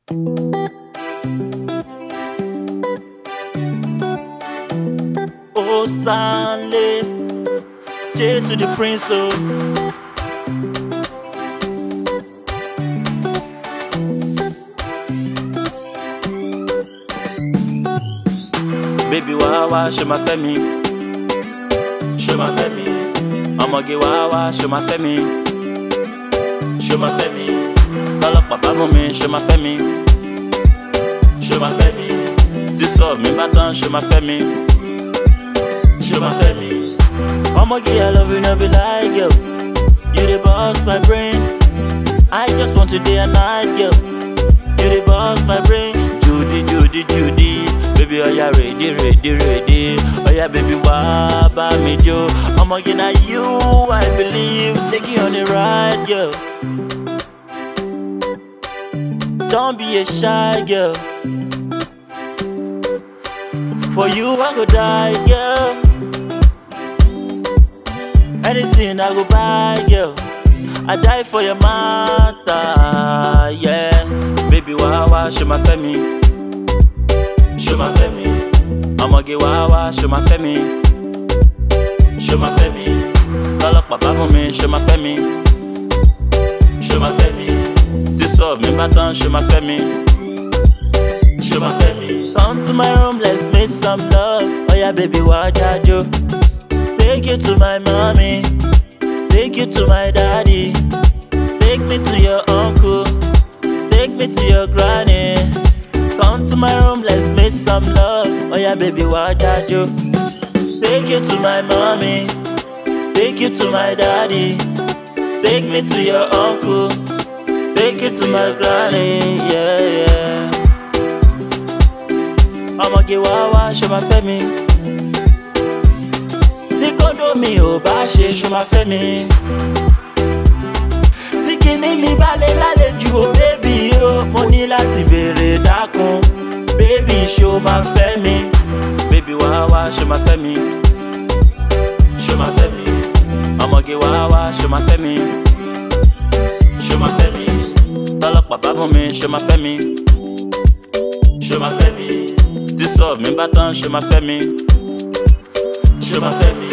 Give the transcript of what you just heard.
Oh, Stanley, J to the Prince, oh. Baby, wawa, show my femi. Show my femi. I'ma get wawa, show my femi. Show my femi. Call up papa, mommy, show my femi. Show my femi. This up, me baton, show my femi. Show my femi. I'ma get I love you, no be like yo. You the boss, my brain. I just want to day and night, yo. You the boss, my brain. Judy, Judy, Judy. Baby, oh yeah, ready, ready, ready. Oh yeah, baby, why by me, Joe? I'ma get at you, I believe. Take you on the ride, yo. Don't be a shy girl. For you, I go die, girl. Anything I go buy, girl. I die for your mata, yeah. Baby, wawa, show my femi. Show my femi. I'ma get wawa, show my femi. Show my femi. Call up papa, mommy, show my femi. Show my femi. This up, me baton, show my femi. Show my femi. Come to my room, let's make some love. Oh yeah, baby, watch out, yo. Take you to my mommy. Take you to my daddy. Take me to your uncle. Take me to your granny. Come to my room, let's make some love. Oh yeah, baby, watch out, yo. Take you to my mommy. Take you to my daddy. Take me to your uncle. Take you to my granny, yeah, yeah. I'ma get wawa, show my femi. Tí kóńdó mi ò bá ṣe, show my femi. Tí kíní mi bá lè lálejò, oh baby, oh. Mo ní láti béèrè dákun. Baby, show my femi. Baby, wawa, show my femi. Show my femi. I'ma get wawa, show my femi. Show my femi. Call up papa, mommy, show my femi. Show my femi. This up, me baton, show my femi. Show my femi.